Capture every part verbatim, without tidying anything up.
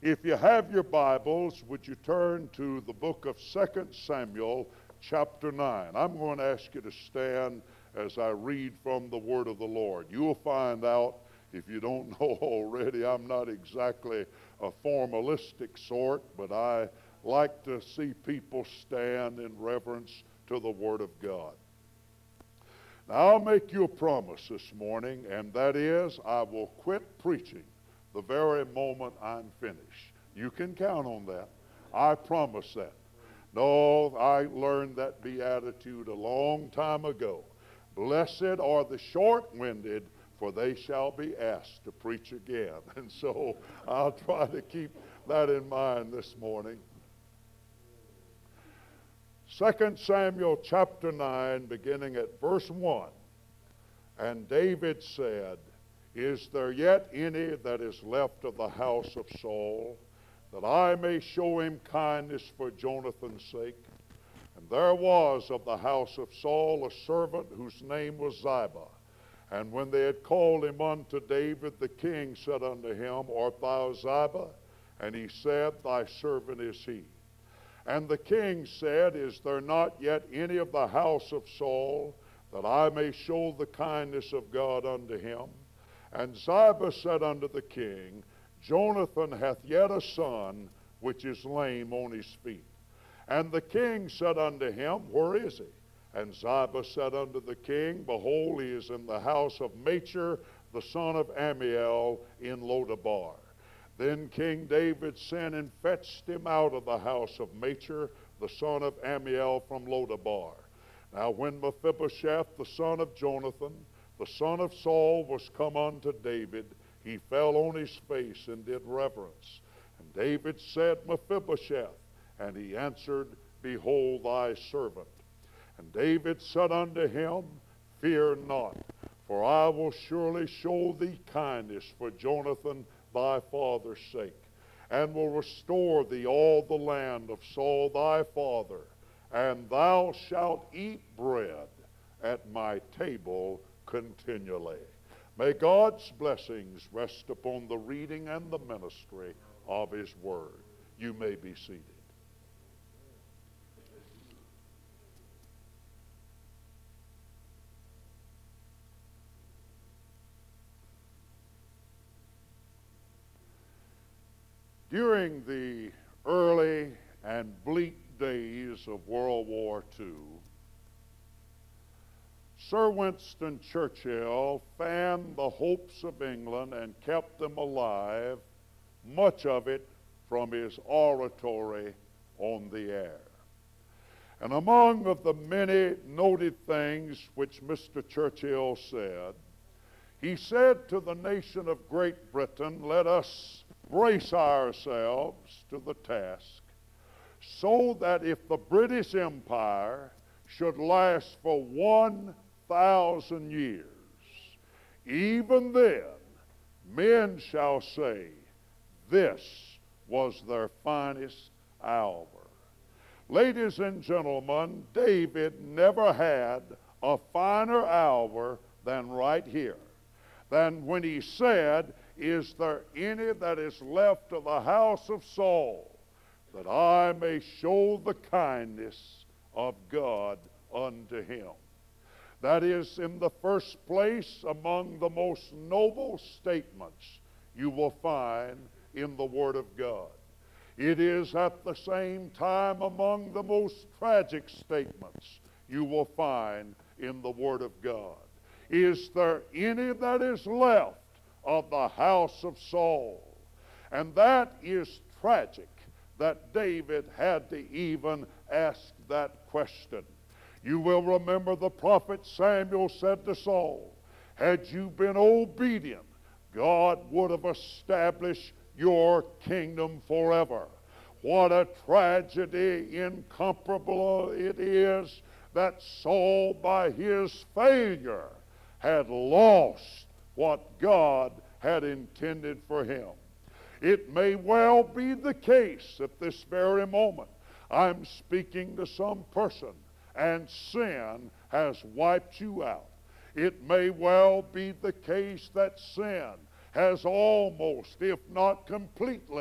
If you have your Bibles, would you turn to the book of Second Samuel, chapter nine. I'm going to ask you to stand as I read from the Word of the Lord. You'll find out, if you don't know already, I'm not exactly a formalistic sort, but I like to see people stand in reverence to the Word of God. Now, I'll make you a promise this morning, and that is I will quit preaching the very moment I'm finished. You can count on that. I promise that. No, I learned that beatitude a long time ago. Blessed are the short-winded, for they shall be asked to preach again. And so I'll try to keep that in mind this morning. Second Samuel chapter nine, beginning at verse one. And David said, Is there yet any that is left of the house of Saul, that I may show him kindness for Jonathan's sake? And there was of the house of Saul a servant whose name was Ziba. And when they had called him unto David, the king said unto him, Art thou Ziba? And he said, Thy servant is he. And the king said, Is there not yet any of the house of Saul, that I may show the kindness of God unto him? And Ziba said unto the king, Jonathan hath yet a son, which is lame on his feet. And the king said unto him, Where is he? And Ziba said unto the king, Behold, he is in the house of Machir, the son of Ammiel, in Lodabar. Then King David sent and fetched him out of the house of Machir, the son of Ammiel, from Lodabar. Now when Mephibosheth, the son of Jonathan, the son of Saul, was come unto David, he fell on his face and did reverence. And David said, Mephibosheth. And he answered, Behold thy servant. And David said unto him, Fear not, for I will surely show thee kindness for Jonathan thy father's sake, and will restore thee all the land of Saul thy father, and thou shalt eat bread at my table continually. May God's blessings rest upon the reading and the ministry of his word. You may be seated. During the early and bleak days of World War Two, Sir Winston Churchill fanned the hopes of England and kept them alive, much of it from his oratory on the air. And among of the many noted things which Mister Churchill said, he said to the nation of Great Britain, Let us brace ourselves to the task, so that if the British Empire should last for one thousand years, even then men shall say, This was their finest hour. Ladies and gentlemen, David never had a finer hour than right here, than when he said, Is there any that is left of the house of Saul, that I may show the kindness of God unto him? That is, in the first place, among the most noble statements you will find in the Word of God. It is at the same time among the most tragic statements you will find in the Word of God. Is there any that is left of the house of Saul? And that is tragic, that David had to even ask that question. You will remember the prophet Samuel said to Saul, Had you been obedient, God would have established your kingdom forever. What a tragedy incomparable it is that Saul, by his failure, had lost what God had intended for him. It may well be the case at this very moment I'm speaking to some person and sin has wiped you out. It may well be the case that sin has almost, if not completely,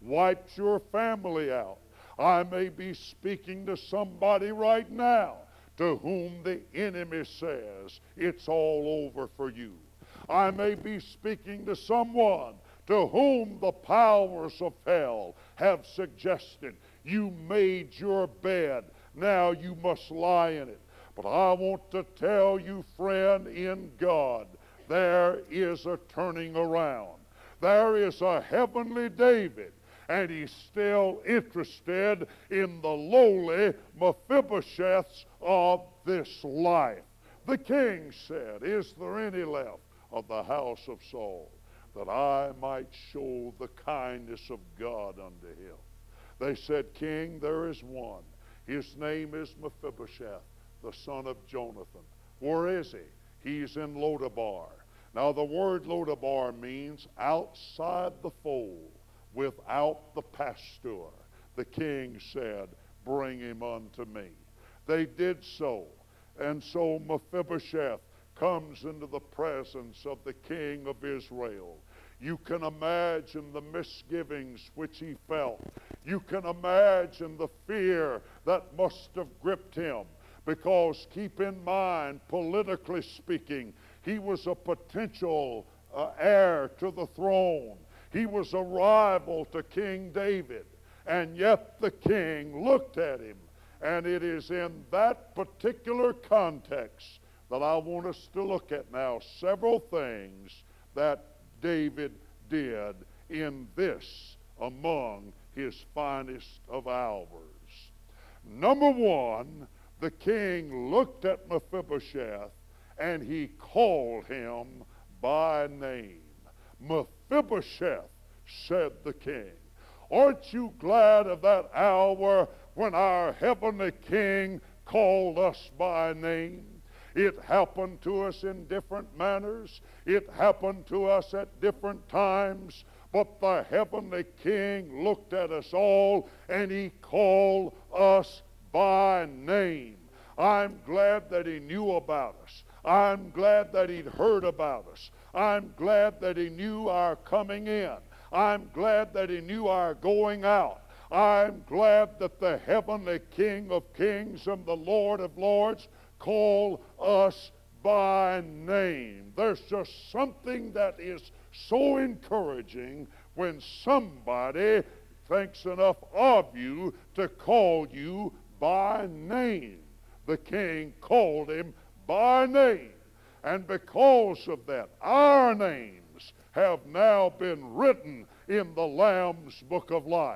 wiped your family out. I may be speaking to somebody right now to whom the enemy says it's all over for you. I may be speaking to someone to whom the powers of hell have suggested, you made your bed, now you must lie in it. But I want to tell you, friend, in God, there is a turning around. There is a heavenly David, and he's still interested in the lowly Mephibosheths of this life. The king said, is there any left of the house of Saul, that I might show the kindness of God unto him? They said, King, there is one. His name is Mephibosheth, the son of Jonathan. Where is he? He's in Lodabar. Now the word Lodabar means outside the fold, without the pasture. The king said, bring him unto me. They did so. And so Mephibosheth comes into the presence of the king of Israel. You can imagine the misgivings which he felt. You can imagine the fear that must have gripped him. Because keep in mind, politically speaking, he was a potential uh, heir to the throne. He was a rival to King David. And yet the king looked at him. And it is in that particular context that I want us to look at now several things that David did in this among his finest of hours. Number one, the king looked at Mephibosheth and he called him by name. Mephibosheth, said the king. Aren't you glad of that hour when our heavenly king called us by name? It happened to us in different manners. It happened to us at different times. But the heavenly king looked at us all and he called us by name. I'm glad that he knew about us. I'm glad that he'd heard about us. I'm glad that he knew our coming in. I'm glad that he knew our going out. I'm glad that the heavenly King of Kings and the Lord of Lords call us by name. There's just something that is so encouraging when somebody thinks enough of you to call you by name. The king called him by name. And because of that, our names have now been written in the Lamb's Book of Life.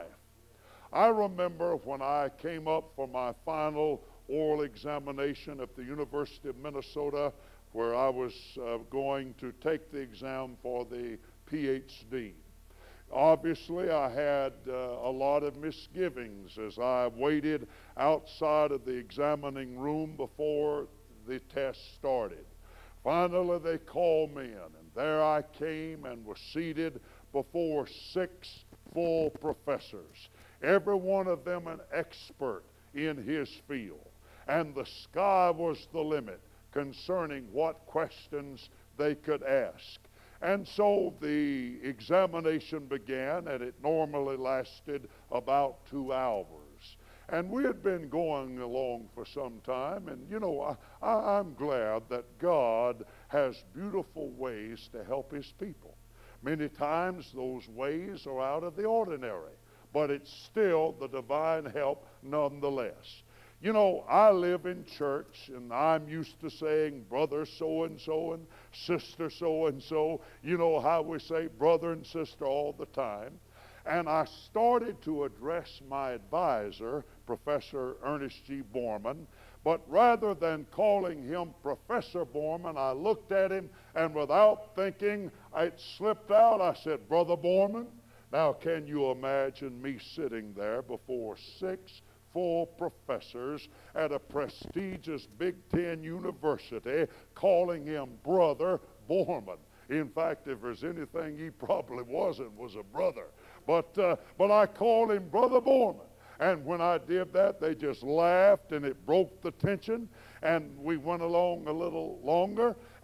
I remember when I came up for my final oral examination at the University of Minnesota, where I was uh, going to take the exam for the P H D. Obviously, I had uh, a lot of misgivings as I waited outside of the examining room before the test started. Finally, they called me in, and there I came and was seated before six full professors, every one of them an expert in his field. And the sky was the limit concerning what questions they could ask. And so the examination began, and it normally lasted about two hours. And we had been going along for some time, and you know, I, I, I'm glad that God has beautiful ways to help his people. Many times those ways are out of the ordinary, but it's still the divine help nonetheless. You know, I live in church, and I'm used to saying brother so-and-so and sister so-and-so. You know how we say brother and sister all the time. And I started to address my advisor, Professor Ernest G. Borman, but rather than calling him Professor Borman, I looked at him, and without thinking, it slipped out. I said, Brother Borman. Now, can you imagine me sitting there before six full professors at a prestigious Big Ten university calling him Brother Borman? In fact, if there's anything he probably wasn't, was a brother. But, uh, but I called him Brother Borman. And when I did that, they just laughed, and it broke the tension. And we went along a little longer.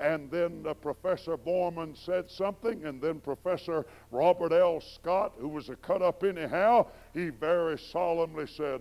and then uh, Professor Borman said something, and then Professor Robert L. Scott, who was a cut-up anyhow, he very solemnly said,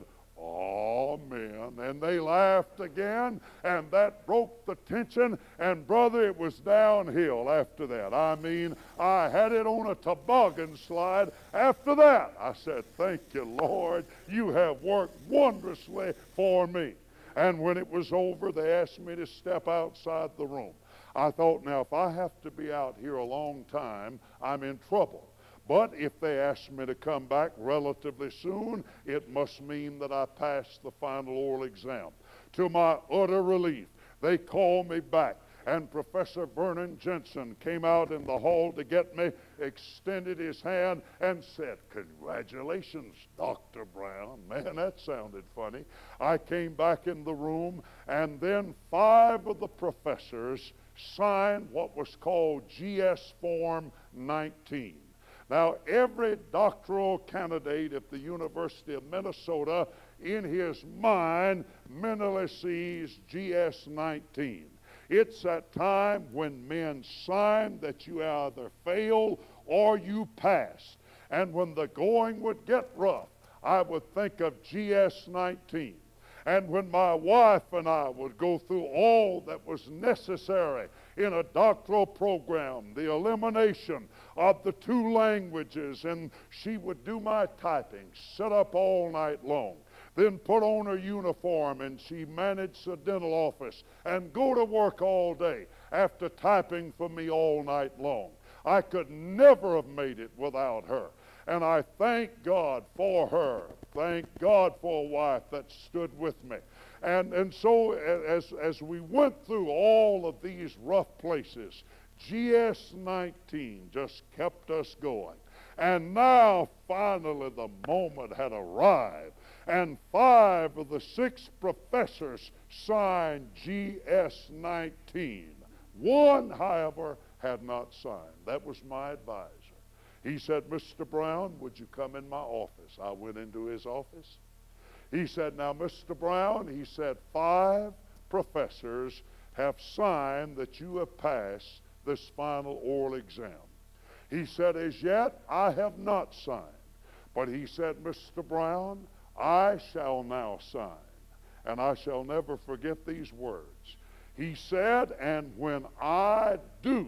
"Amen." And they laughed again, and that broke the tension, and brother, it was downhill after that. I mean, I had it on a toboggan slide after that. I said, "Thank you, Lord. You have worked wondrously for me." And when it was over, they asked me to step outside the room. I thought, now, if I have to be out here a long time, I'm in trouble. But if they ask me to come back relatively soon, it must mean that I passed the final oral exam. To my utter relief, they called me back, and Professor Vernon Jensen came out in the hall to get me, extended his hand, and said, "Congratulations, Doctor Brown." Man, that sounded funny. I came back in the room, and then five of the professors signed what was called G S Form nineteen. Now, every doctoral candidate at the University of Minnesota, in his mind, mentally sees G S nineteen. It's that time when men sign that you either fail or you pass. And when the going would get rough, I would think of G S nineteen. And when my wife and I would go through all that was necessary in a doctoral program, the elimination of the two languages, and she would do my typing, sit up all night long, then put on her uniform, and she managed the dental office and go to work all day after typing for me all night long. I could never have made it without her. And I thank God for her. Thank God for a wife that stood with me. And, and so as, as we went through all of these rough places, G S nineteen just kept us going. And now, finally, the moment had arrived. And five of the six professors signed G S nineteen. One, however, had not signed. That was my advisor. He said, "Mister Brown, would you come in my office?" I went into his office. He said, "Now, Mister Brown," he said, "five professors have signed that you have passed this final oral exam." He said, "As yet, I have not signed." But he said, "Mister Brown, I shall now sign." And I shall never forget these words. He said, "And when I do,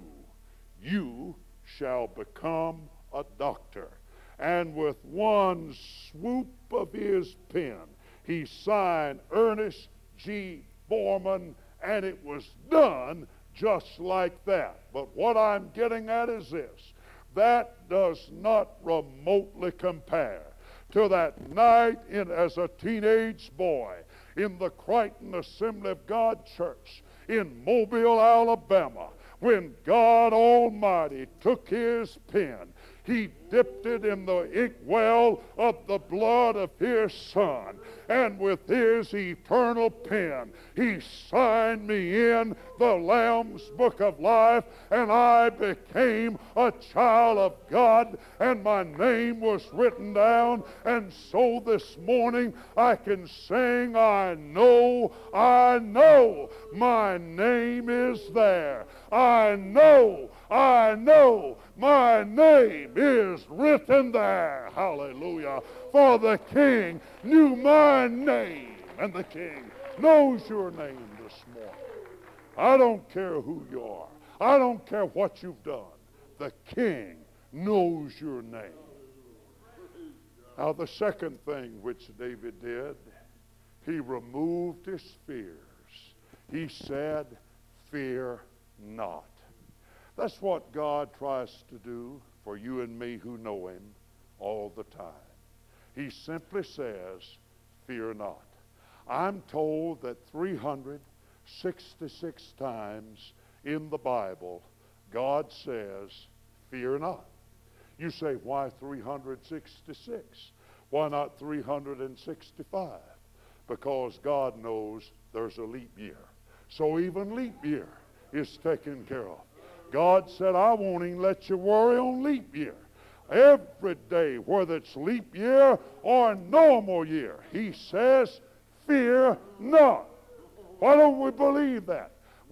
you shall become a doctor." And with one swoop of his pen, he signed Ernest G. Borman, and it was done just like that. But what I'm getting at is this: that does not remotely compare to that night in, as a teenage boy in the Crichton Assembly of God Church in Mobile, Alabama, when God Almighty took his pen, he dipped it in the inkwell of the blood of his Son, and with his eternal pen, he signed me in the Lamb's Book of Life, and I became a child of God, and my name was written down. And so this morning I can sing, I know, I know my name is there. I know, I know my name is written there. Hallelujah. For the King knew my name, and the King knows your name this morning. I don't care who you are. I don't care what you've done. The King knows your name. Now, the second thing which David did, he removed his fears. He said, "Fear not." That's what God tries to do for you and me who know him all the time. He simply says, "Fear not." I'm told that three hundred sixty-six times in the Bible, God says, "Fear not." You say, why three hundred sixty-six? Why not three hundred sixty-five? Because God knows there's a leap year. So even leap year is taken care of. God said, "I won't even let you worry on leap year." Every day, whether it's leap year or normal year, he says, "Fear not." Why don't we believe that?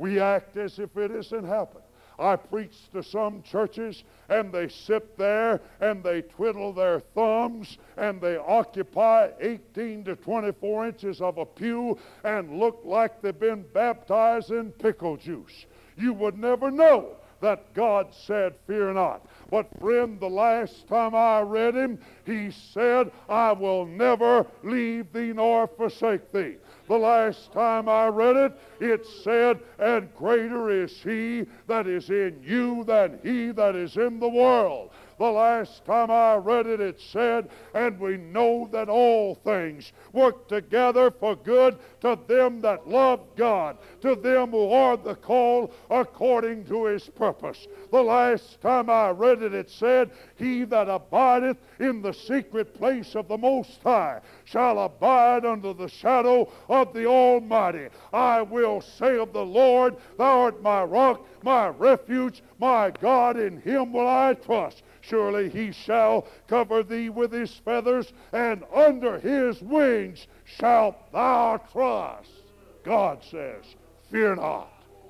We act as if it isn't happened. I preach to some churches, and they sit there and they twiddle their thumbs and they occupy eighteen to twenty-four inches of a pew and look like they've been baptized in pickle juice. You would never know that God said, fear not. But friend, the last time I read him, he said, I will never leave thee nor forsake thee. The last time I read it, it said, and greater is he that is in you than he that is in the world. The last time I read it, it said, and we know that all things work together for good to them that love God, to them who are the called according to his purpose. The last time I read it, it said, he that abideth in the secret place of the Most High shall abide under the shadow of the Almighty. I will say of the Lord, thou art my rock, my refuge, my God, in him will I trust. Surely he shall cover thee with his feathers, and under his wings shalt thou trust. God says, fear not.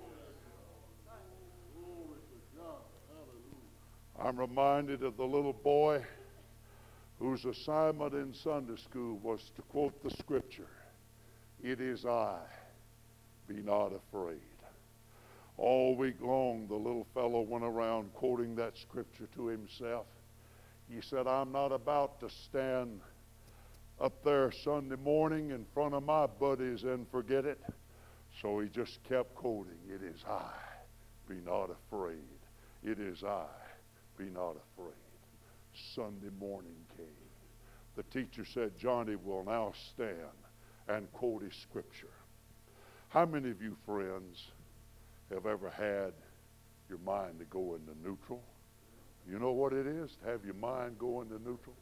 I'm reminded of the little boy whose assignment in Sunday school was to quote the scripture, it is I, be not afraid. All week long, the little fellow went around quoting that scripture to himself. He said, I'm not about to stand up there Sunday morning in front of my buddies and forget it. So he just kept quoting, it is I, be not afraid. It is I, be not afraid. Sunday morning came. The teacher said, Johnny will now stand and quote his scripture. How many of you friends have ever had your mind to go into neutral? You know what it is to have your mind go into neutral?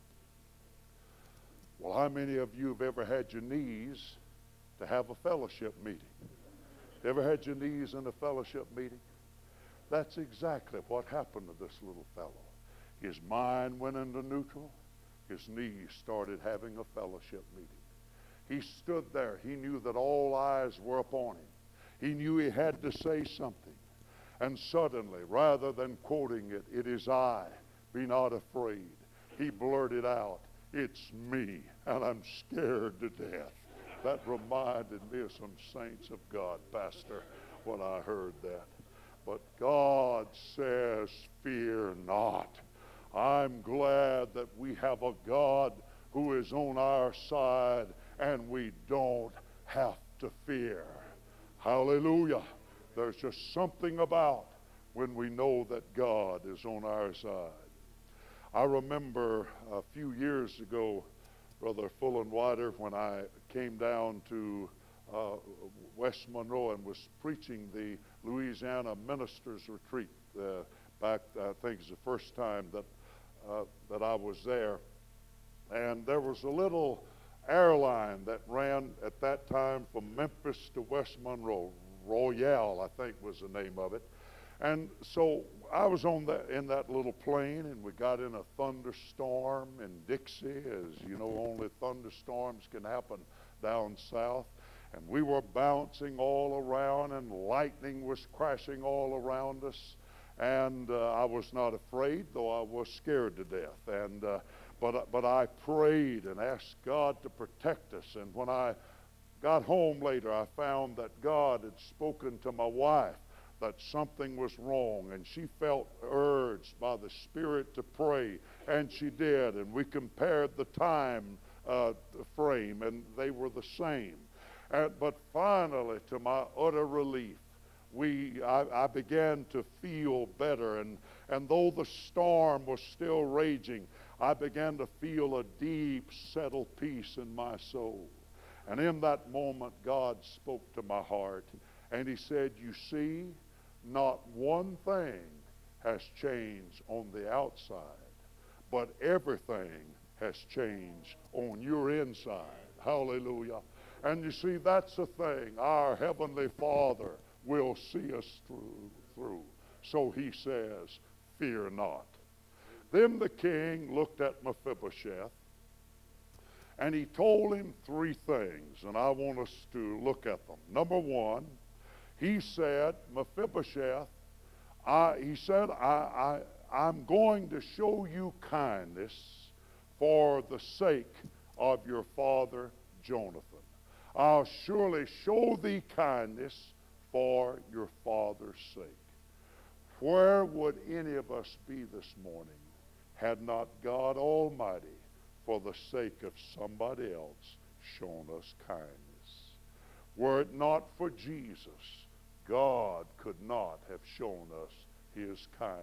Well, how many of you have ever had your knees to have a fellowship meeting? Ever had your knees in a fellowship meeting? That's exactly what happened to this little fellow. His mind went into neutral. His knees started having a fellowship meeting. He stood there. He knew that all eyes were upon him. He knew he had to say something. And suddenly, rather than quoting it, it is I, be not afraid, he blurted out, it's me, and I'm scared to death. That reminded me of some saints of God, Pastor, when I heard that. But God says, fear not. I'm glad that we have a God who is on our side, and we don't have to fear. Hallelujah. There's just something about when we know that God is on our side. I remember a few years ago, Brother Fullenwider, when I came down to uh, West Monroe and was preaching the Louisiana Ministers Retreat. Uh, back, I think it's the first time that, uh, that I was there. And there was a little airline that ran at that time from Memphis to West Monroe. Royale, I think, was the name of it. And so I was on that in that little plane, and we got in a thunderstorm in Dixie, as you know, only thunderstorms can happen down south. And we were bouncing all around, and lightning was crashing all around us. And uh, I was not afraid, though I was scared to death. And uh, but but I prayed and asked God to protect us. And when I got home later, I found that God had spoken to my wife that something was wrong, and she felt urged by the Spirit to pray, and she did. And we compared the time uh, frame, and they were the same. Uh, but finally, to my utter relief, we I, I began to feel better, and and though the storm was still raging, I began to feel a deep, settled peace in my soul. And in that moment, God spoke to my heart, and he said, you see, not one thing has changed on the outside, but everything has changed on your inside. Hallelujah. And you see, that's the thing. Our Heavenly Father will see us through. through. So he says, fear not. Then the king looked at Mephibosheth, and he told him three things, and I want us to look at them. Number one, He said, Mephibosheth, I, he said, I, I, I'm going to show you kindness for the sake of your father Jonathan. I'll surely show thee kindness for your father's sake. Where would any of us be this morning had not God Almighty, for the sake of somebody else, shown us kindness? Were it not for Jesus, God could not have shown us his kindness.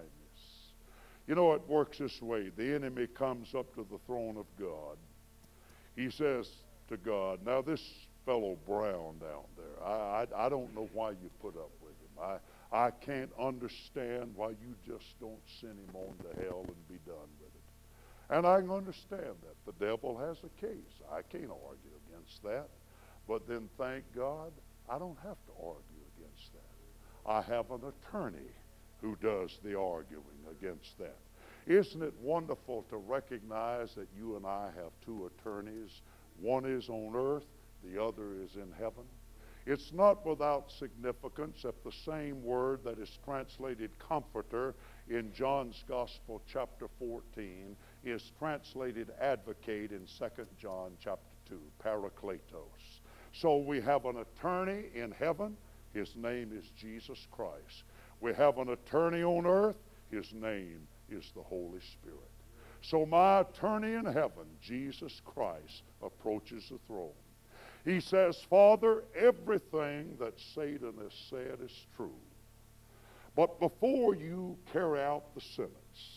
You know, it works this way. The enemy comes up to the throne of God. He says to God, now this fellow Brown down there, I, I, I don't know why you put up with him. I, I can't understand why you just don't send him on to hell and be done with it. And I can understand that. The devil has a case. I can't argue against that. But then thank God, I don't have to argue against that. I have an attorney who does the arguing against that. Isn't it wonderful to recognize that you and I have two attorneys? One is on earth, the other is in heaven. It's not without significance that the same word that is translated comforter in John's Gospel chapter fourteen is translated advocate in Second John chapter two, parakletos. So we have an attorney in heaven. His name is Jesus Christ. We have an attorney on earth. His name is the Holy Spirit. So my attorney in heaven, Jesus Christ, approaches the throne. He says, Father, everything that Satan has said is true. But before you carry out the sentence,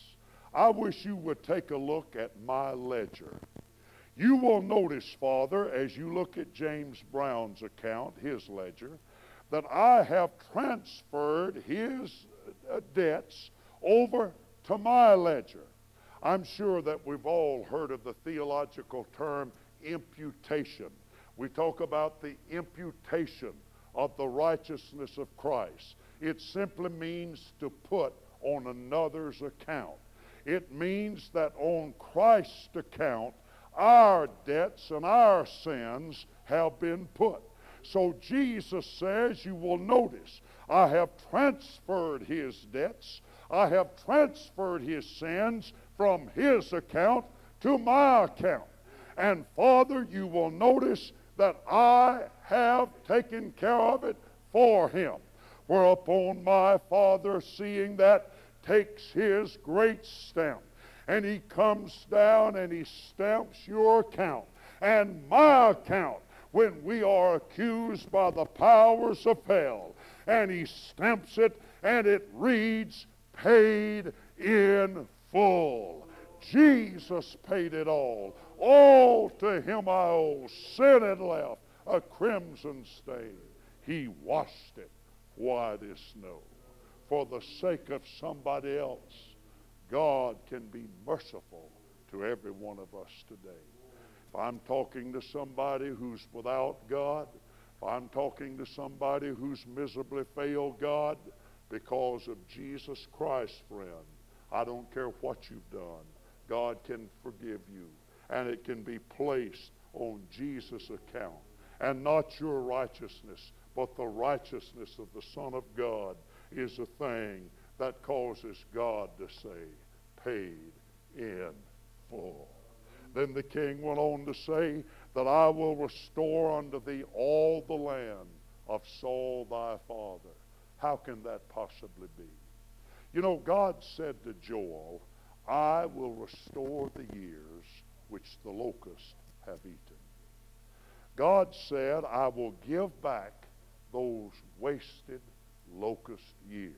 I wish you would take a look at my ledger. You will notice, Father, as you look at James Brown's account, his ledger, that I have transferred his uh, debts over to my ledger. I'm sure that we've all heard of the theological term imputation. We talk about the imputation of the righteousness of Christ. It simply means to put on another's account. It means that on Christ's account, our debts and our sins have been put. So Jesus says, you will notice, I have transferred his debts. I have transferred his sins from his account to my account. And Father, you will notice that I have taken care of it for him. Whereupon my Father, seeing that, takes his great stamp, and he comes down and he stamps your account and my account when we are accused by the powers of hell. And he stamps it, and it reads, paid in full. Jesus paid it all. All to him I owe. Sin had left a crimson stain. He washed it white as snow. For the sake of somebody else, God can be merciful to every one of us today. If I'm talking to somebody who's without God, if I'm talking to somebody who's miserably failed God, because of Jesus Christ, friend, I don't care what you've done, God can forgive you. And it can be placed on Jesus' account. And not your righteousness, but the righteousness of the Son of God is a thing that causes God to say, paid in full. Then the king went on to say that I will restore unto thee all the land of Saul thy father. How can that possibly be? You know, God said to Joel, I will restore the years which the locusts have eaten. God said, I will give back those wasted locust years.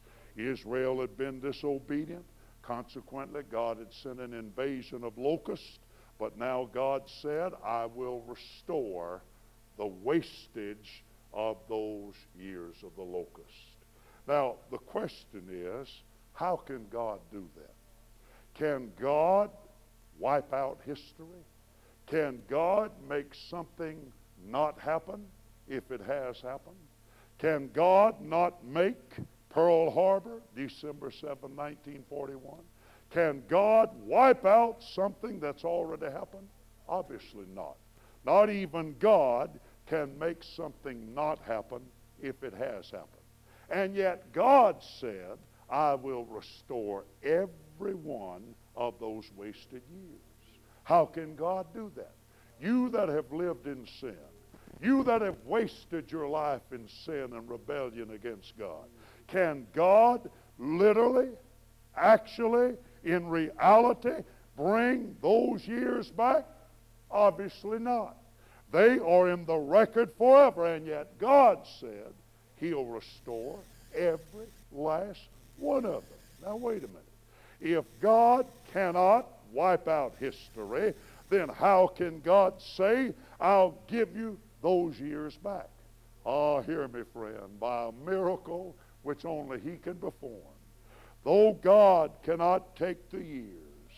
Israel had been disobedient. Consequently, God had sent an invasion of locusts. But now God said, I will restore the wastage of those years of the locust. Now, the question is, how can God do that? Can God wipe out history? Can God make something not happen if it has happened? Can God not make Pearl Harbor, December seventh, nineteen forty-one? Can God wipe out something that's already happened? Obviously not. Not even God can make something not happen if it has happened. And yet God said, I will restore every one of those wasted years. How can God do that? You that have lived in sin, you that have wasted your life in sin and rebellion against God, can God literally, actually, in reality, bring those years back? Obviously not. They are in the record forever, and yet God said He'll restore every last one of them. Now wait a minute. If God cannot wipe out history, then how can God say, I'll give you those years back? Ah, hear me, friend, by a miracle which only He can perform. Though God cannot take the years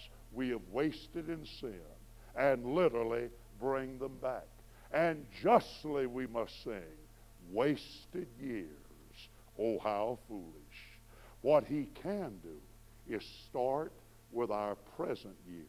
we have wasted in sin and literally bring them back. And justly we must sing, wasted years, oh how foolish. What He can do is start with our present years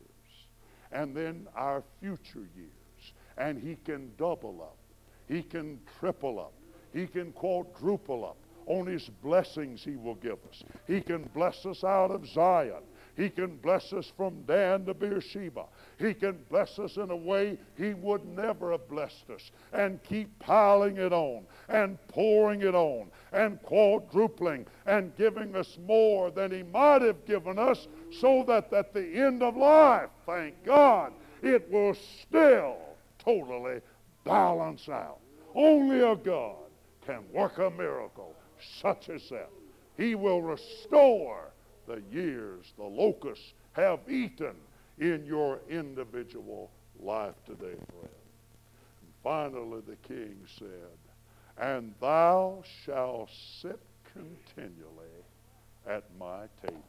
and then our future years. And He can double up. He can triple up. He can quadruple up on His blessings He will give us. He can bless us out of Zion. He can bless us from Dan to Beersheba. He can bless us in a way He would never have blessed us, and keep piling it on and pouring it on and quadrupling and giving us more than He might have given us, so that at the end of life, thank God, it will still totally balance out. Only a God can work a miracle such as that. He will restore the years the locusts have eaten in your individual life today, friend. And finally the king said, and thou shalt sit continually at my table.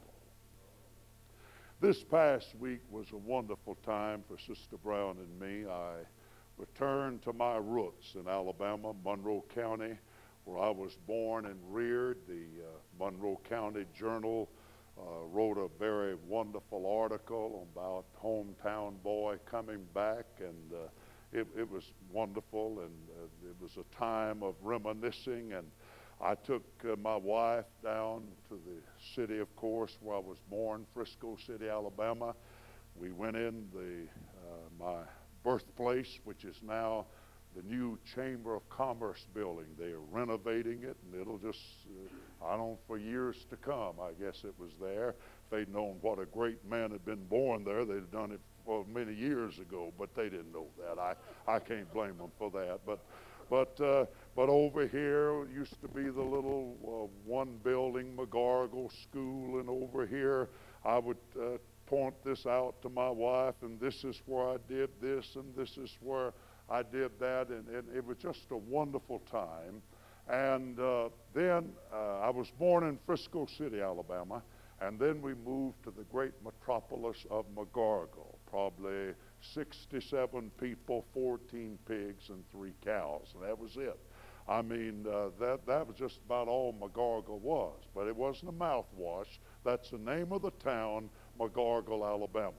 This past week was a wonderful time for Sister Brown and me. I returned to my roots in Alabama, Monroe County, where I was born and reared. The uh, Monroe County Journal uh, wrote a very wonderful article about hometown boy coming back, and uh, it, it was wonderful, and uh, it was a time of reminiscing. And I took uh, my wife down to the city, of course, where I was born, Frisco City, Alabama. We went in the uh, my birthplace, which is now the new Chamber of Commerce building. They are renovating it, and it'll just, uh, I don't know, for years to come, I guess it was there. If they'd known what a great man had been born there, they'd have done it for many years ago, but they didn't know that. I, I can't blame them for that. But, but, uh, but over here used to be the little uh, one building McGargle School, and over here I would uh, point this out to my wife, and this is where I did this, and this is where I did that, and, and it was just a wonderful time. And uh, then uh, I was born in Frisco City, Alabama, and then we moved to the great metropolis of McGargle, probably sixty-seven people, fourteen pigs, and three cows, and that was it. I mean, uh, that, that was just about all McGargle was, but it wasn't a mouthwash. That's the name of the town, McGargle, Alabama.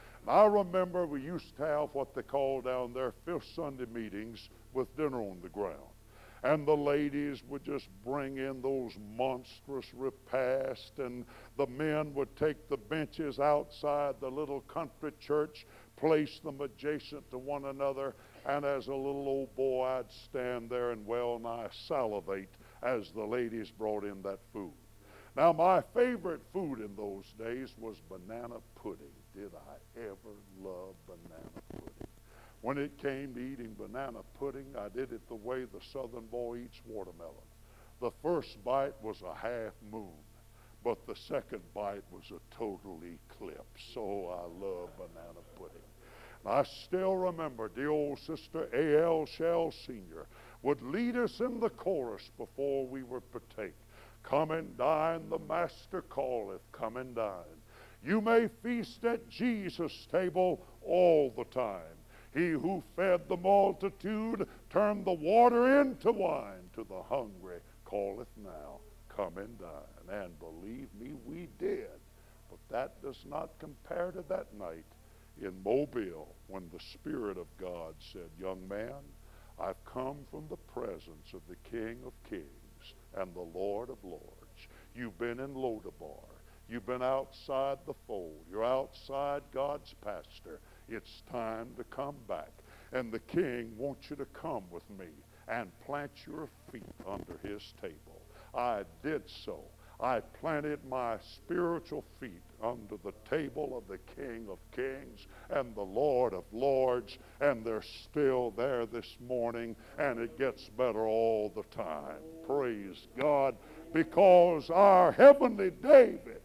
I remember we used to have what they called down there Fifth Sunday meetings with dinner on the ground. And the ladies would just bring in those monstrous repasts, and the men would take the benches outside the little country church, place them adjacent to one another, and as a little old boy I'd stand there and well nigh salivate as the ladies brought in that food. Now my favorite food in those days was banana pudding. Did I ever love banana pudding? When it came to eating banana pudding, I did it the way the southern boy eats watermelon. The first bite was a half moon, but the second bite was a total eclipse. So I love banana pudding. And I still remember dear old Sister A L Shell Senior would lead us in the chorus before we would partake. Come and dine, the Master calleth, come and dine. You may feast at Jesus' table all the time. He who fed the multitude turned the water into wine. To the hungry calleth now, come and dine. And believe me, we did. But that does not compare to that night in Mobile when the Spirit of God said, young man, I've come from the presence of the King of Kings and the Lord of Lords. You've been in Lodabar. You've been outside the fold. You're outside God's pasture. It's time to come back. And the King wants you to come with me and plant your feet under his table. I did so. I planted my spiritual feet under the table of the King of Kings and the Lord of Lords, and they're still there this morning, and it gets better all the time. Praise God, because our heavenly David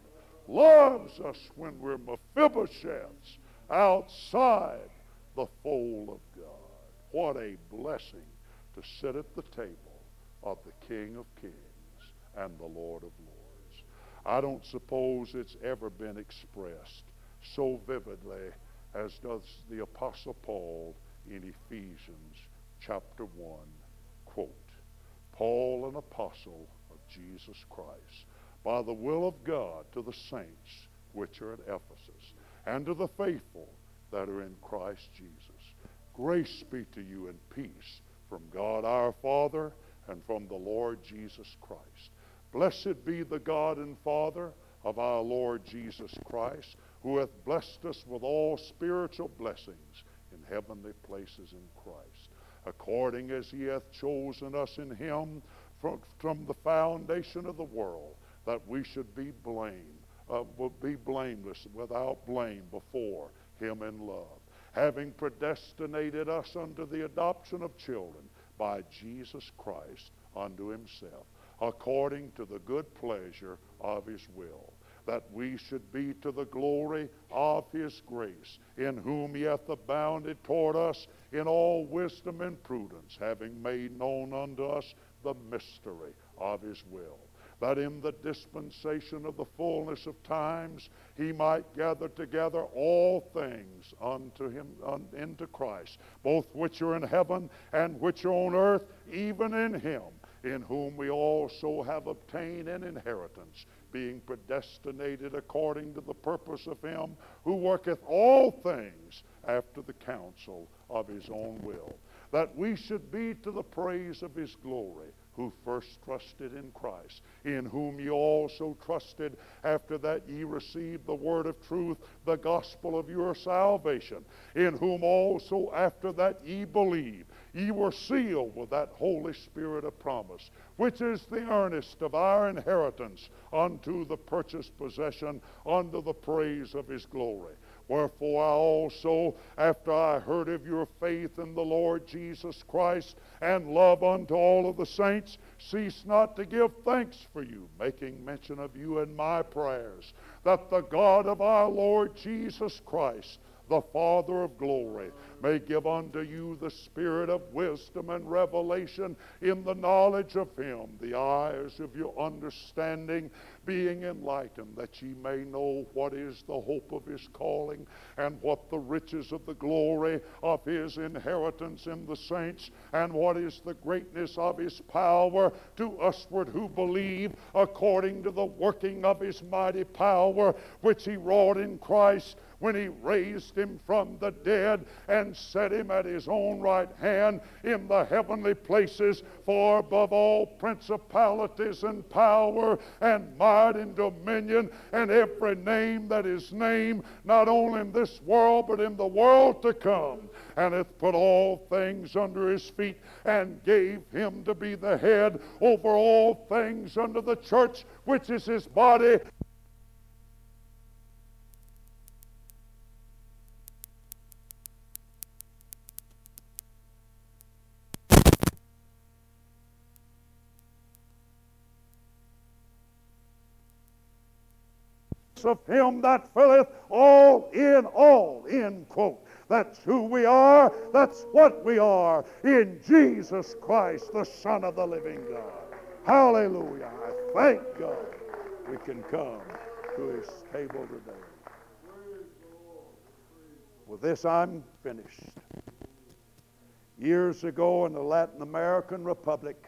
loves us when we're Mephibosheths outside the fold of God. What a blessing to sit at the table of the King of Kings and the Lord of Lords. I don't suppose it's ever been expressed so vividly as does the Apostle Paul in Ephesians chapter one. Quote, Paul, an apostle of Jesus Christ, by the will of God, to the saints which are at Ephesus, and to the faithful that are in Christ Jesus. Grace be to you and peace from God our Father and from the Lord Jesus Christ. Blessed be the God and Father of our Lord Jesus Christ, who hath blessed us with all spiritual blessings in heavenly places in Christ, according as he hath chosen us in him from, from the foundation of the world, that we should be blamed, uh, be blameless, without blame before him in love, having predestinated us unto the adoption of children by Jesus Christ unto himself, according to the good pleasure of his will, that we should be to the glory of his grace, in whom he hath abounded toward us in all wisdom and prudence, having made known unto us the mystery of his will, that in the dispensation of the fullness of times he might gather together all things unto him, un, into Christ, both which are in heaven and which are on earth, even in him, in whom we also have obtained an inheritance, being predestinated according to the purpose of him who worketh all things after the counsel of his own will, that we should be to the praise of his glory, who first trusted in Christ, in whom ye also trusted, after that ye received the word of truth, the gospel of your salvation, in whom also after that ye believed, ye were sealed with that Holy Spirit of promise, which is the earnest of our inheritance unto the purchased possession, unto the praise of his glory. Wherefore I also, after I heard of your faith in the Lord Jesus Christ, and love unto all of the saints, cease not to give thanks for you, making mention of you in my prayers, that the God of our Lord Jesus Christ, the Father of glory, may give unto you the spirit of wisdom and revelation in the knowledge of him, the eyes of your understanding being enlightened, that ye may know what is the hope of his calling, and what the riches of the glory of his inheritance in the saints, and what is the greatness of his power to usward who believe, according to the working of his mighty power, which he wrought in Christ, when he raised him from the dead and set him at his own right hand in the heavenly places, far above all principalities and power and might and dominion and every name that is named, not only in this world but in the world to come, and hath put all things under his feet, and gave him to be the head over all things unto the church, which is his body, of him that filleth all in all, end quote. That's who we are. That's what we are in Jesus Christ, the Son of the living God. Hallelujah. I thank God we can come to his table today. With this, I'm finished. Years ago in the Latin American Republic,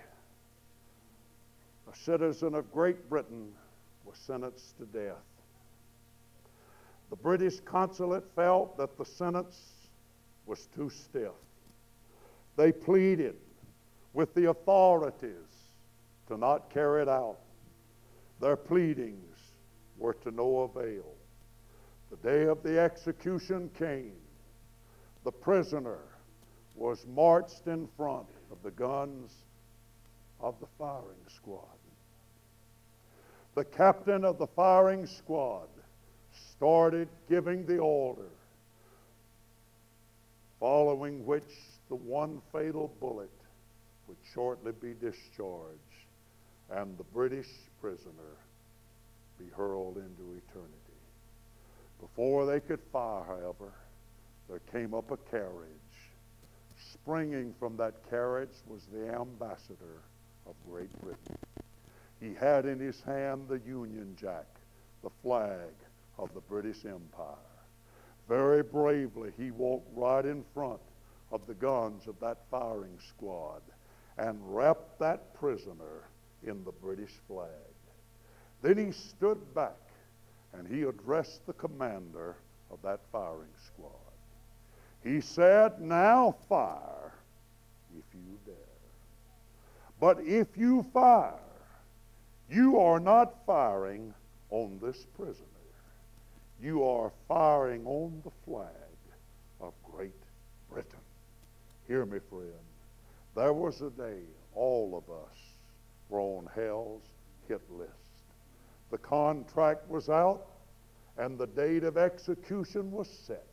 a citizen of Great Britain was sentenced to death. The British consulate felt that the sentence was too stiff. They pleaded with the authorities to not carry it out. Their pleadings were to no avail. The day of the execution came. The prisoner was marched in front of the guns of the firing squad. The captain of the firing squad started giving the order, following which the one fatal bullet would shortly be discharged and the British prisoner be hurled into eternity. Before they could fire, however, there came up a carriage. Springing from that carriage was the ambassador of Great Britain. He had in his hand the Union Jack, the flag of the British Empire. Very bravely, he walked right in front of the guns of that firing squad and wrapped that prisoner in the British flag. Then he stood back and he addressed the commander of that firing squad. He said, "Now fire if you dare. But if you fire, you are not firing on this prisoner. You are firing on the flag of Great Britain." Hear me, friend. There was a day all of us were on hell's hit list. The contract was out and the date of execution was set.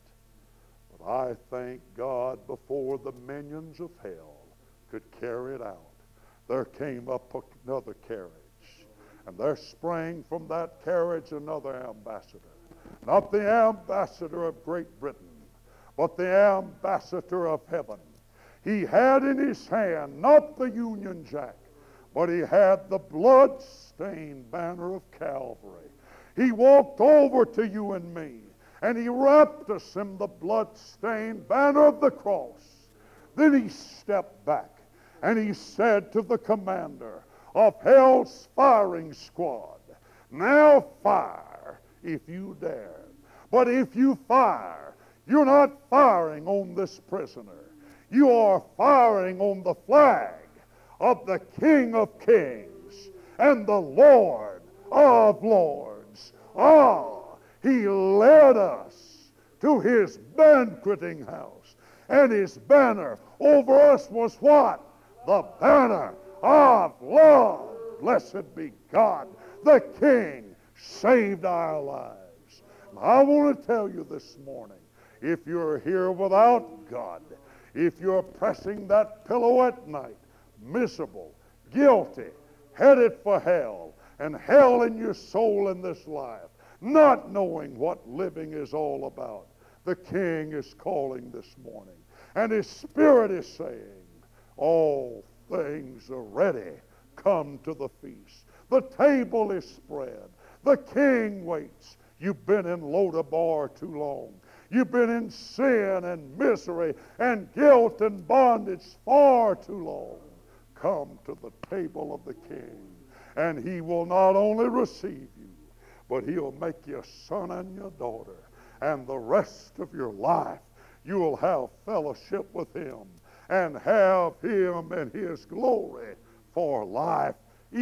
But I thank God before the minions of hell could carry it out, there came up another carriage. And there sprang from that carriage another ambassador. Not the ambassador of Great Britain, but the ambassador of heaven. He had in his hand not the Union Jack, but he had the blood-stained banner of Calvary. He walked over to you and me, and he wrapped us in the blood-stained banner of the cross. Then he stepped back, and he said to the commander of hell's firing squad, "Now fire if you dare. But if you fire, you're not firing on this prisoner. You are firing on the flag of the King of Kings and the Lord of Lords." Ah, he led us to his banqueting house, and his banner over us was what? The banner of love. Blessed be God. The King saved our lives. I want to tell you this morning, if you're here without God, if you're pressing that pillow at night, miserable, guilty, headed for hell, and hell in your soul in this life, not knowing what living is all about, the King is calling this morning. And his Spirit is saying, all things are ready. Come to the feast. The table is spread. The King waits. You've been in Lodabar too long. You've been in sin and misery and guilt and bondage far too long. Come to the table of the King, and he will not only receive you, but he'll make you a son and your daughter. And the rest of your life, you'll have fellowship with him and have him in his glory for life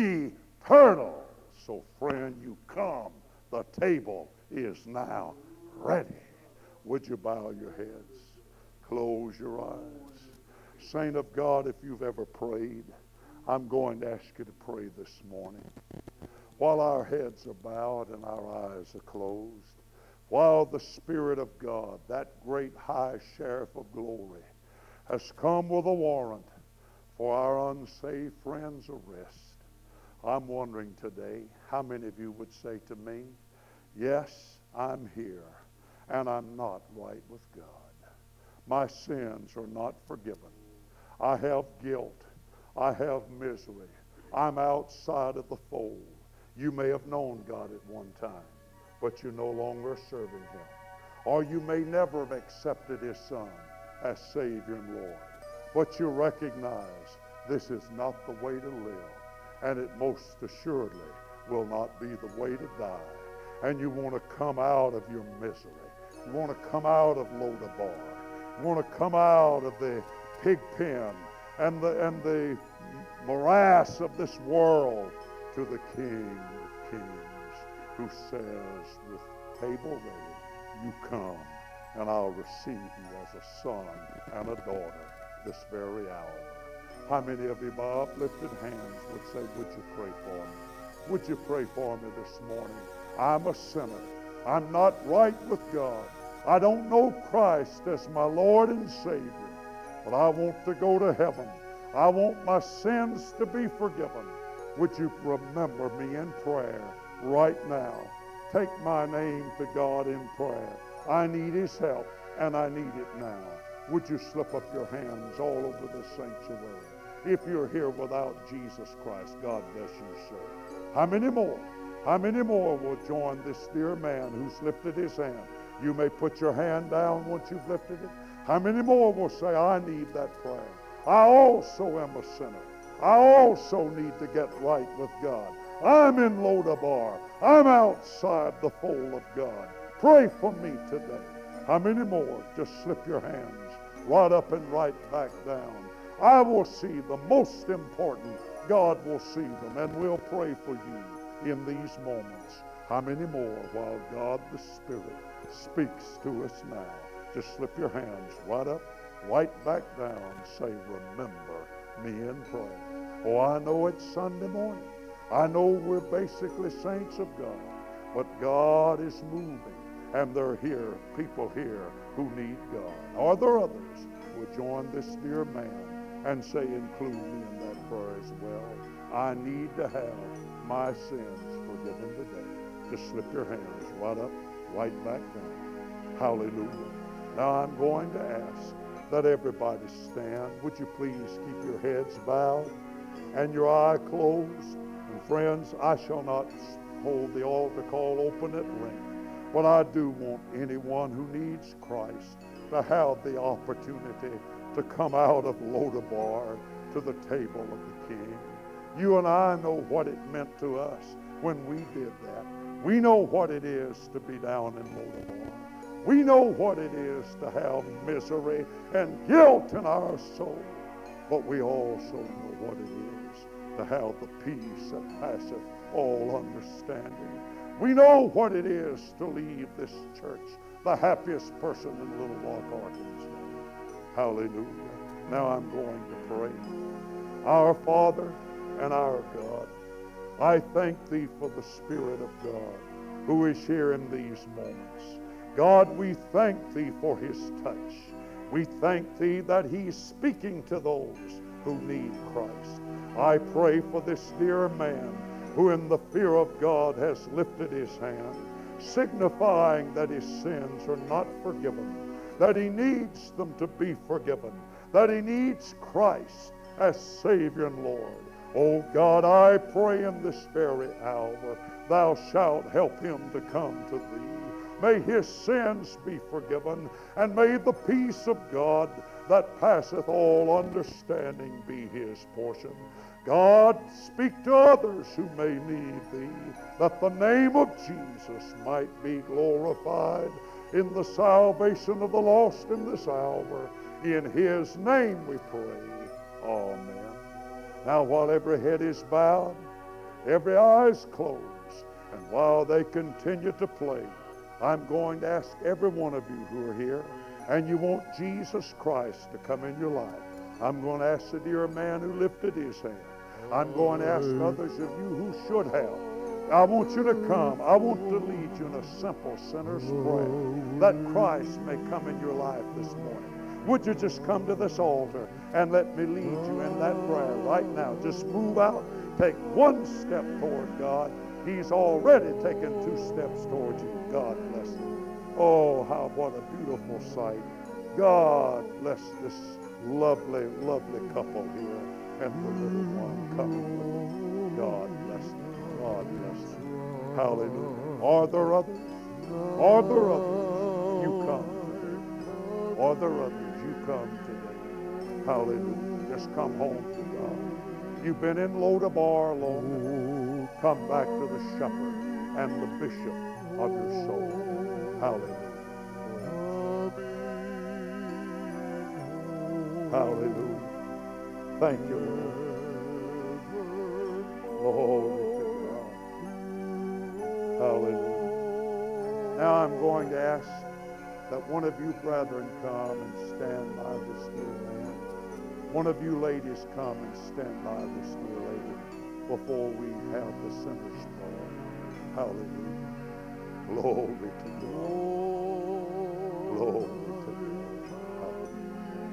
eternal. So, friend, you come. The table is now ready. Would you bow your heads? Close your eyes. Saint of God, if you've ever prayed, I'm going to ask you to pray this morning. While our heads are bowed and our eyes are closed, while the Spirit of God, that great high sheriff of glory, has come with a warrant for our unsaved friends' arrest, I'm wondering today, how many of you would say to me, yes, I'm here, and I'm not right with God. My sins are not forgiven. I have guilt. I have misery. I'm outside of the fold. You may have known God at one time, but you're no longer serving him. Or you may never have accepted his Son as Savior and Lord, but you recognize this is not the way to live, and it most assuredly will not be the way to die. And you want to come out of your misery. You want to come out of Lodabar. You want to come out of the pig pen and the, and the morass of this world to the King of Kings, who says, with table ready, you come, and I'll receive you as a son and a daughter this very hour. How many of you by uplifted hands would say, would you pray for me? Would you pray for me this morning? I'm a sinner. I'm not right with God. I don't know Christ as my Lord and Savior, but I want to go to heaven. I want my sins to be forgiven. Would you remember me in prayer right now? Take my name to God in prayer. I need His help, and I need it now. Would you slip up your hands all over the sanctuary? If you're here without Jesus Christ, God bless you, sir. How many more? How many more will join this dear man who's lifted his hand? You may put your hand down once you've lifted it. How many more will say, I need that prayer? I also am a sinner. I also need to get right with God. I'm in Lodabar. I'm outside the fold of God. Pray for me today. How many more? Just slip your hands right up and right back down. I will see the most important. God will see them, and we'll pray for you in these moments. How many more while God the Spirit speaks to us now? Just slip your hands right up, right back down. Say, remember me in prayer. Oh, I know it's Sunday morning. I know we're basically saints of God, but God is moving, and there are here, people here who need God. Are there others who will join this dear man and say, include me in that prayer as well? I need to have my sins forgiven today. Just slip your hands right up, right back down. Hallelujah. Now I'm going to ask that everybody stand. Would you please keep your heads bowed and your eye closed? And friends, I shall not hold the altar call open at length, but I do want anyone who needs Christ to have the opportunity to come out of Lodabar to the table of the King. You and I know what it meant to us when we did that. We know what it is to be down in Lodabar. We know what it is to have misery and guilt in our soul. But we also know what it is to have the peace that passeth all understanding. We know what it is to leave this church the happiest person in Little Rock, Arkansas. Hallelujah. Now I'm going to pray. Our Father and our God, I thank Thee for the Spirit of God who is here in these moments. God, we thank Thee for His touch. We thank Thee that He's speaking to those who need Christ. I pray for this dear man who in the fear of God has lifted his hand, signifying that his sins are not forgiven, that he needs them to be forgiven, that he needs Christ as Savior and Lord. Oh God, I pray in this very hour, Thou shalt help him to come to Thee. May his sins be forgiven, and may the peace of God that passeth all understanding be his portion. God, speak to others who may need Thee, that the name of Jesus might be glorified in the salvation of the lost in this hour. In His name we pray. Amen. Now, while every head is bowed, every eye is closed, and while they continue to play, I'm going to ask every one of you who are here, and you want Jesus Christ to come in your life. I'm going to ask the dear man who lifted his hand. I'm going to ask others of you who should have. I want you to come. I want to lead you in a simple sinner's prayer that Christ may come in your life this morning. Would you just come to this altar and let me lead you in that prayer right now? Just move out. Take one step toward God. He's already taken two steps toward you. God bless you. Oh, how what a beautiful sight. God bless this lovely, lovely couple here and the little one coming with them. God bless them. God bless them. Hallelujah. Are there others? Are there others? You come today. Are there others? You come today. Hallelujah. Just come home to God. You've been in Lodabar long. Come back to the shepherd and the bishop of your soul. Hallelujah. Hallelujah. Thank you, Lord. Glory to God. Hallelujah. Now I'm going to ask that one of you brethren come and stand by this dear man. One of you ladies come and stand by this dear lady before we have the sinner's prayer. Hallelujah. Glory to God. Glory to God. Hallelujah.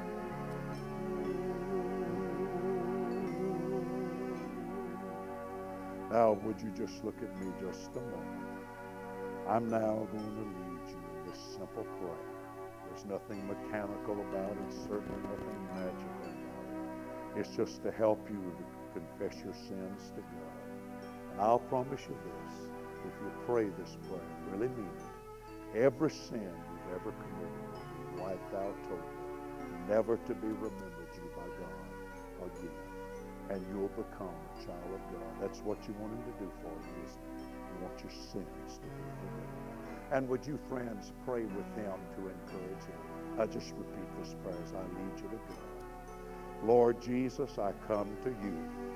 Now, would you just look at me just a moment? I'm now going to lead you in this simple prayer. There's nothing mechanical about it, certainly nothing magical about it. It's just to help you to confess your sins to God. And I'll promise you this, if you pray this prayer, really mean it, every sin you've ever committed will be wiped out totally, never to be remembered you by God again. And you'll become a child of God. That's what you want Him to do for you, isn't it? You want your sins to be forgiven. And would you, friends, pray with Him to encourage Him? I just repeat this prayer as I lead you to God. Lord Jesus, I come to you.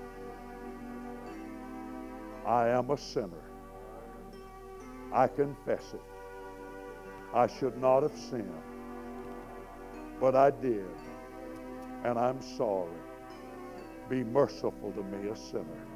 I am a sinner. I confess it. I should not have sinned, but I did, and I'm sorry. Be merciful to me, a sinner.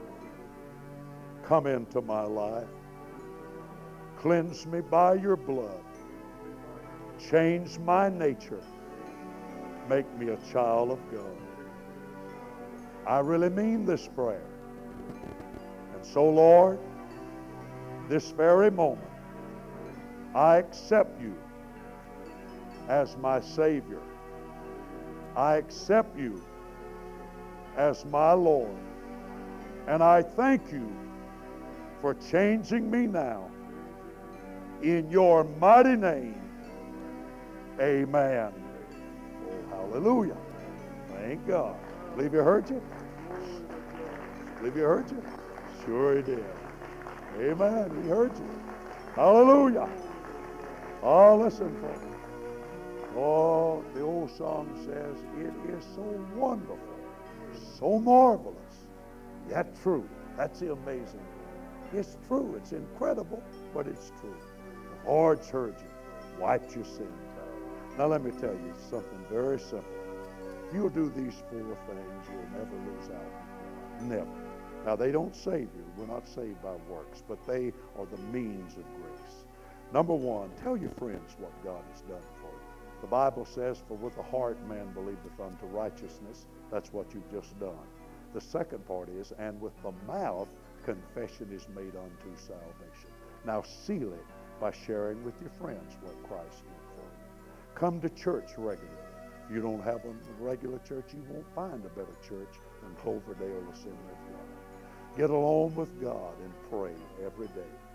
Come into my life. Cleanse me by your blood. Change my nature. Make me a child of God. I really mean this prayer. And so, Lord, this very moment, I accept you as my Savior. I accept you as my Lord. And I thank you for changing me now. In your mighty name, amen. Oh, hallelujah. Thank God. Believe He heard you? Believe He heard you? Sure He did. Amen. He heard you. Hallelujah. Oh, listen, folks. Oh, the old song says, it is so wonderful, so marvelous, yet true. That's the amazing thing. It's true. It's incredible, but it's true. The Lord's heard you, wiped your sins out. Now let me tell you something very simple. If you'll do these four things, you'll never lose out with God. Never. Now they don't save you. We're not saved by works, but they are the means of grace. Number one, tell your friends what God has done for you. The Bible says, for with the heart man believeth unto righteousness. That's what you've just done. The second part is, and with the mouth confession is made unto salvation. Now seal it by sharing with your friends what Christ did for you. Come to church regularly. If you don't have a regular church, you won't find a better church than Cloverdale Assembly of God. Get alone with God and pray every day.